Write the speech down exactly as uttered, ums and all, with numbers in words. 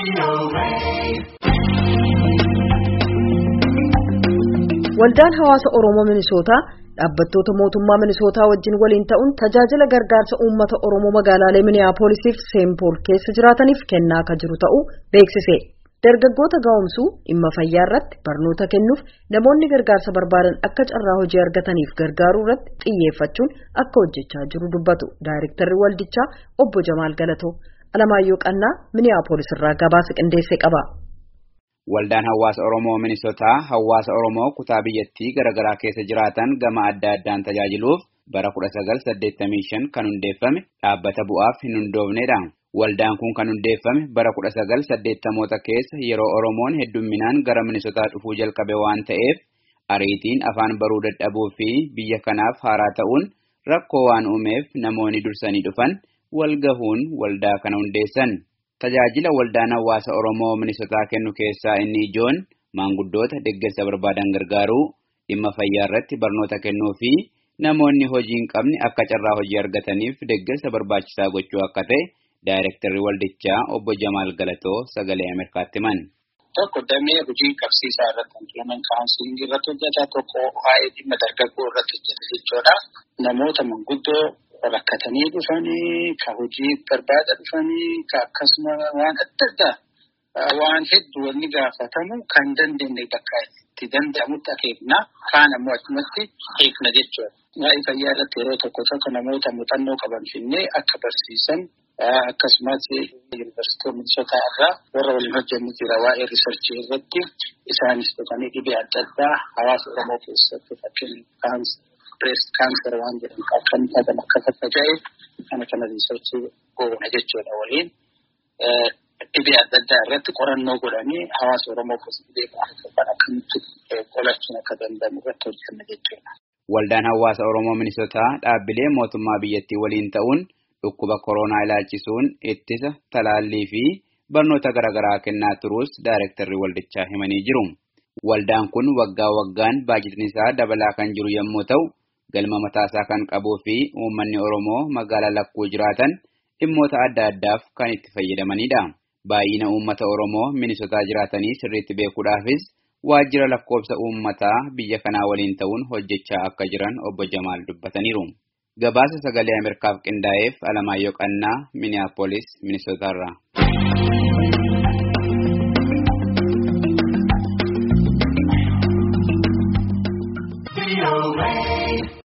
Waldaan hawaasa Oromoo Minisootaa dhaabbattoota mootummaa Minisootaa wajjin waliin ta'uun tajaajila gargaarsa uummata Oromoo magaalaalee Minneapolis fi Saint Paul keessa jiraataniif kennaa akka jiru ta'uu beeksise. Dargaggoota gaa'omsuu dhimma fayyaa irratti barnoota kennuuf namoonni gargaarsa barbaadan akka carraa hojii argataniif gargaaruu irratti xiyyeeffachuun akka hojjechaa jiru dubbatu. Daayirektarri waldichaa obbo Jamaal Galatoo Alamaayyoo Qannaa Minneapolis irraa gabaasa qindeessee qaba. Waldaan hawaasa Oromoo Minisootaa hawaasa Oromoo kutaa biyyattii garaagaraa keessa jiraatan gama adda addaan tajaajiluuf bara kudha sagal saddeettamii shan kan hundeeffame dhaabbata bu'aaf hin hundoofnedha. Waldaan kun kan hundeeffame bara kudha sagal saddeettamoota keessa yeroo Oromoon heddumminaan gara Minisootaa dhufuu jalqabe waan ta'eef ariitiin afaan baruu dadhabuu fi biyya kanaaf haaraa ta'uun rakkoo waan uumeef namoonni dursanii dhufan walgahuun waldaa kana hundeessan. Tajaajila waldaan hawaasa Oromoo Minisootaa kennu keessaa inni ijoon maanguddoota deeggarsa barbaadan gargaaruu, dhimma fayyaa irratti barnoota kennuu fi namoonni hojii hin qabne akka carraa hojii argataniif deeggarsa barbaachisaa gochuu akka ta'e Daayirektarri waldichaa obbo Jamaal Galatoo sagalee Ameerikaatti himan. Tokko damee hojii qabsiisaa irratti employment counseling irratti hojjeta, tokko waa'ee dhimma dargaggoo irratti hojjeta jechuudha. Namoota manguddoo rakkatanii dhufanii, ka hojii barbaada dhufanii, ka akkasuma waan adda addaa waan hedduu wanni gaafatamu kan dandeenye bakka itti danda'amutti akeekna, kaan ammoo achumatti eegna jechuudha. Waa'ee fayyaa irratti yeroo tokko tokko namoota muuxannoo qaban finnee akka barsiisan akkasumas yuunivarsiitii Minisootaa irraa warra waliin hojjennu jira waa'ee riisarchii irratti isaanis dhufanii dhibee adda addaa hawaasa Oromoo keessatti fakkeenyaaf breast cancer waan jedhamu kan kan akka faffaca'e kana kana riisarchii goona jechuudha waliin dhibee adda addaa irratti qorannoo godhanii hawaasa Oromoo keessatti dhibee akkamitti qolachuun akka danda'amu irratti hojjenna jechuudha. Waldaan hawaasa Oromoo Minisootaa dhaabbilee mootummaa biyyattii waliin ta'uun dhukkuba koronaa ilaalchisuun ittisa talaallii fi barnoota garaagaraa kennaa turuus Daayirektarri waldichaa himanii jiru. Waldaan kun waggaa waggaan baajatni isaa dabalaa kan jiru yommuu ta'u, galma mataasaa kan qabuu fi uummanni Oromoo magaalaa lakkuu jiraatan dhimmoota adda addaaf kan itti fayyadamanidha. Baay'ina uummata Oromoo Minisootaa jiraatanii sirriitti beekuudhaafis waajjira lakkoofsa uummataa biyya kanaa waliin ta'uun hojjechaa akka jiran obbo Jamaal dubbataniiru. Gabaasa sagalee Ameerikaaf qindaa'eef Alamaayyoo Qannaa Minneapolis Minisootaarraa.